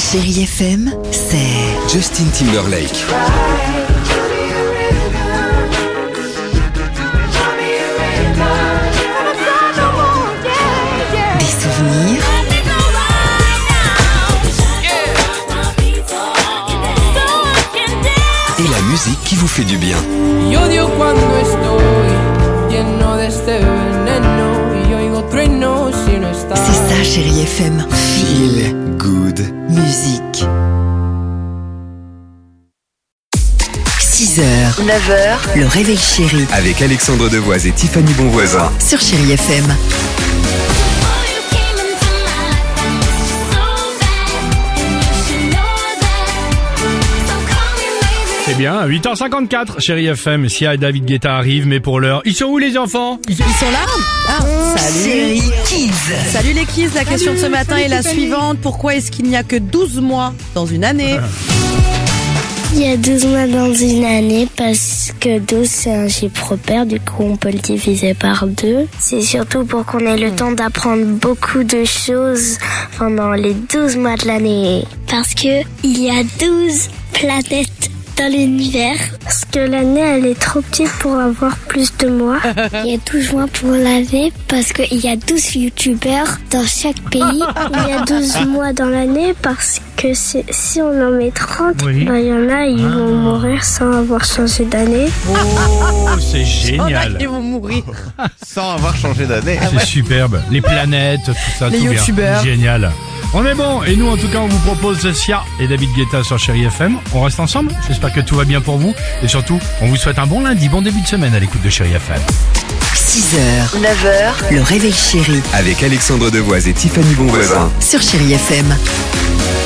Chérie FM, c'est Justin Timberlake. des souvenirs, Et la musique qui vous fait du bien. Y odio cuando estoy lleno de este veneno y oigo truenos si no estás. c'est ça Chérie FM. Feel good. Musique. 6h, 9h, le réveil chéri Avec Alexandre Devoise et Tiffany Bonvoisin. sur Chérie FM. C'est bien, 8h54, Chérie FM, Sia et David Guetta arrivent, mais pour l'heure, ils sont où les enfants? Ils sont là? Salut. Chérie Kids. Salut les kids, la question de ce matin est la suivante. Pourquoi est-ce qu'il n'y a que 12 mois dans une année? Il y a 12 mois dans une année parce que 12 c'est un chiffre pair, du coup on peut le diviser par 2. C'est surtout pour qu'on ait le temps d'apprendre beaucoup de choses pendant les 12 mois de l'année. Parce que il y a 12 planètes dans l'univers. Parce que l'année elle est trop petite pour avoir plus de mois. Il y a 12 mois pour l'année parce qu'il y a 12 youtubeurs dans chaque pays. Il y a 12 mois dans l'année parce que si on en met 30, Oui. il y en a, ils vont mourir sans avoir changé d'année. Oh, c'est génial. Ils vont mourir. Sans avoir changé d'année. C'est superbe. Les planètes, tout ça, Les tout bien. youtubeurs. Génial. On est bon, et nous en tout cas on vous propose Sia et David Guetta sur Chérie FM. On reste ensemble, j'espère que tout va bien pour vous. Et surtout, on vous souhaite un bon lundi, bon début de semaine à l'écoute de Chérie FM. 6h, 9h, le réveil chéri Avec Alexandre Devoise et Tiffany Bonvoisin. sur Chérie FM.